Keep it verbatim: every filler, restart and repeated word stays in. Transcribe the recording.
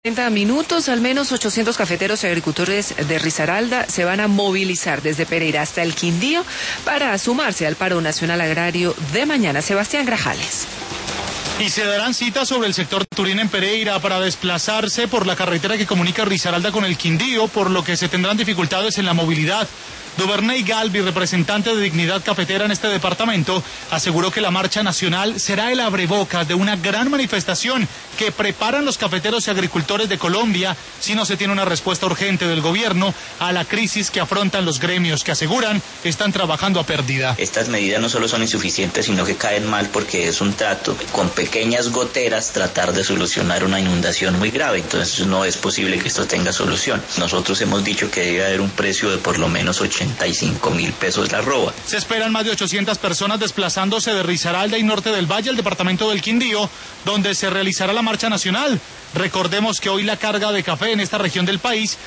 treinta minutos, al menos ochocientos cafeteros y agricultores de Risaralda se van a movilizar desde Pereira hasta el Quindío para sumarse al paro nacional agrario de mañana. Sebastián Grajales. Y se darán citas sobre el sector Turín en Pereira para desplazarse por la carretera que comunica Risaralda con el Quindío, por lo que se tendrán dificultades en la movilidad. Duvernay Galvi, representante de Dignidad Cafetera en este departamento, aseguró que la marcha nacional será el abrebocas de una gran manifestación que preparan los cafeteros y agricultores de Colombia si no se tiene una respuesta urgente del gobierno a la crisis que afrontan los gremios, que aseguran están trabajando a pérdida. Estas medidas no solo son insuficientes, sino que caen mal porque es un trato con pequeñas goteras tratar de solucionar una inundación muy grave. Entonces no es posible que esto tenga solución. Nosotros hemos dicho que debe haber un precio de por lo menos ochenta y cinco mil pesos la arroba. Se esperan más de ochocientas personas desplazándose de Risaralda y Norte del Valle al departamento del Quindío, donde se realizará la marcha nacional. Recordemos que hoy la carga de café en esta región del país